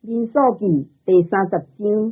民数記第30章，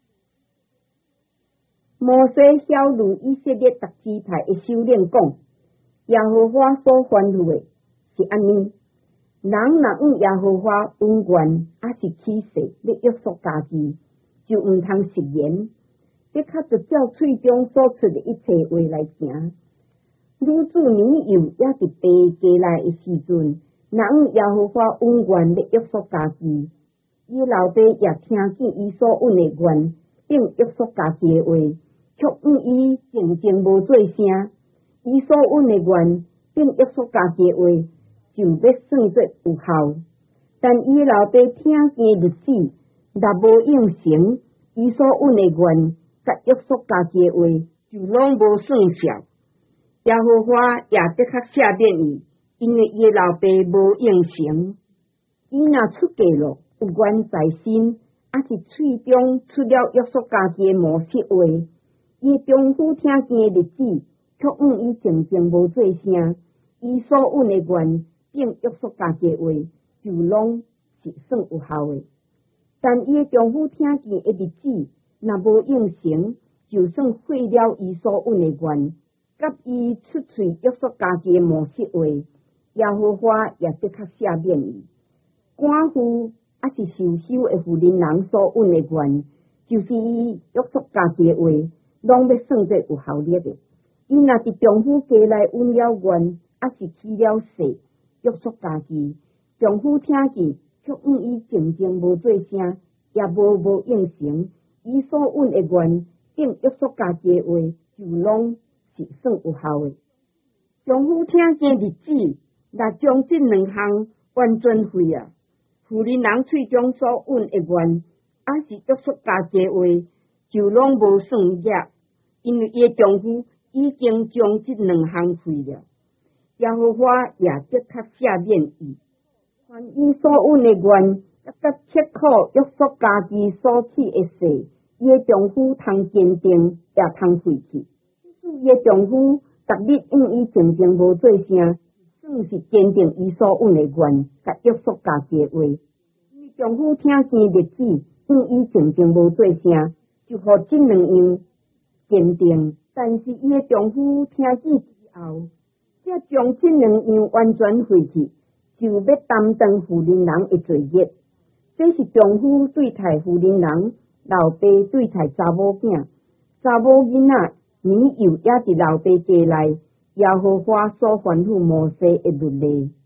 摩西曉諭以色列各支派的首領講：耶和華所吩咐的是安尼，人若向耶和華恩怨，還是起誓要約束家己，就毋通食言，得較着照喙中所出的一切話來行。女子年幼也是爸家來的時陣，若向耶和華恩怨要約束家己，伊老爸也聽見伊所恩的怨，並約束家己的話，卻向伊靜靜無做聲。伊所恩的怨，並約束家己的話，就要算作有效。但伊老爸聽見律史，若無應承，伊所恩的怨，甲約束家己的話，就攏無算數。耶和華也的確赦免伊，因為伊老爸無應承。伊若出家咯，有怨在心，還是喙中出了約束家己的模式話，伊丈夫聽見的日子，卻向伊靜靜無做聲。伊所恩的怨，並約束家己的話，就攏是算有效的。但伊的丈夫聽見的日子，若無應承，就算毀了伊所恩的怨，甲伊出喙約束家己的模式話，耶和華也的確赦免伊。寡婦還是受休的婦人人所恩的怨，就是伊約束家己的話，攏要算作有效力的。伊若是丈夫家內恩了怨，還是起了誓約束家己，丈夫聽見卻向伊靜靜無做聲，也無應承，伊所恩的怨，並約束家己的話，就攏是算有效的。丈夫聽見日子，若將這兩項完全廢啊，婦人喙中所恩的怨，還是約束家己的話，就攏無算業，因為伊的丈夫已經將這兩項廢了。耶和華也的確赦免伊，凡伊所恩的怨，甲切苦約束家己所起的誓，伊的丈夫通堅定，也通廢去。伊的丈夫逐日向伊靜靜無做聲，算是堅定伊所恩的怨，甲約束家己的話。伊丈夫聽見日子，向伊靜靜無做聲，就互這兩樣堅定。但是伊的丈夫聽見之後，才將這兩樣完全廢去，就要擔當婦人的罪孽。這是丈夫對待婦人人，老爸對待查某囝，查某囡仔年幼也佇老爸家內，耶和華所吩咐摩西的律例。